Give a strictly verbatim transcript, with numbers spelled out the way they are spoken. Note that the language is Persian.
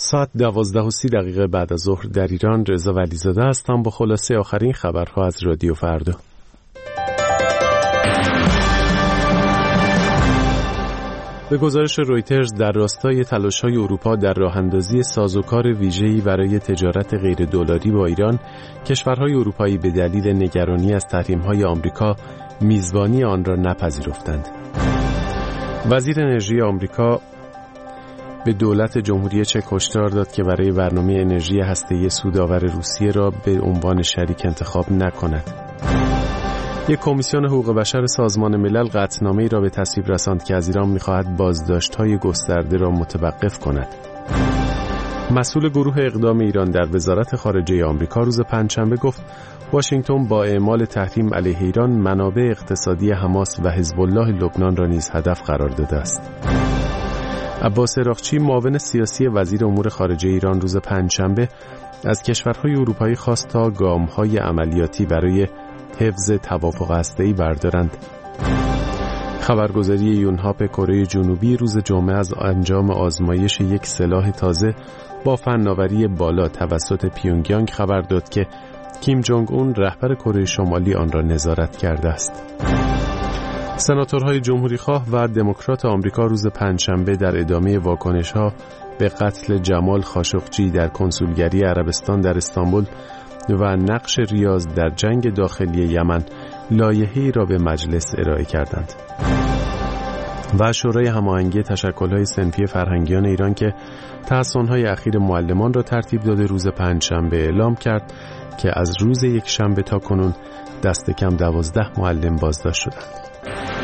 ساعت دوازده و سی دقیقه بعد از ظهر در ایران. رضا ولیزاده هستم با خلاصه آخرین خبرها از رادیو فردا. به گزارش رویترز، در راستای تلاش‌های اروپا در راه‌اندازی سازوکار ویژه‌ای برای تجارت غیر دلاری با ایران، کشورهای اروپایی به دلیل نگرانی از تحریم‌های آمریکا میزبانی آن را نپذیرفتند. وزیر انرژی آمریکا به دولت جمهوری چک هشدار داد که برای برنامه انرژی هسته‌ای سودآور روسیه را به عنوان شریک انتخاب نکند. یک کمیسیون حقوق بشر سازمان ملل قطعنامه‌ای را به تصویب رساند که از ایران می‌خواهد بازداشت‌های گسترده را متوقف کند. مسئول گروه اقدام ایران در وزارت خارجه آمریکا روز پنجشنبه گفت واشنگتن با اعمال تحریم علیه ایران منابع اقتصادی حماس و حزب الله لبنان را نیز هدف قرار داده است. عباس عراقچی، معاون سیاسی وزیر امور خارجه ایران، روز پنجشنبه از کشورهای اروپایی خواست تا گام‌های عملیاتی برای حفظ توافق هسته‌ای بردارند. خبرگزاری یونهاپ کره جنوبی روز جمعه از انجام آزمایش یک سلاح تازه با فناوری بالا توسط پیونگیانگ خبر داد که کیم جونگ اون رهبر کره شمالی آن را نظارت کرده است. سناتورهای جمهوریخواه و دموکرات آمریکا روز پنجشنبه در ادامه واکنش‌ها به قتل جمال خاشقجی در کنسولگری عربستان در استانبول و نقش ریاض در جنگ داخلی یمن لایحه‌ای را به مجلس ارائه کردند. و شورای هماهنگی تشکل‌های صنفی فرهنگیان ایران که تحسن‌های اخیر معلمان را ترتیب داده روز پنجشنبه اعلام کرد که از روز یک شنبه تا کنون دست کم دوازده معلم بازداشت شدند.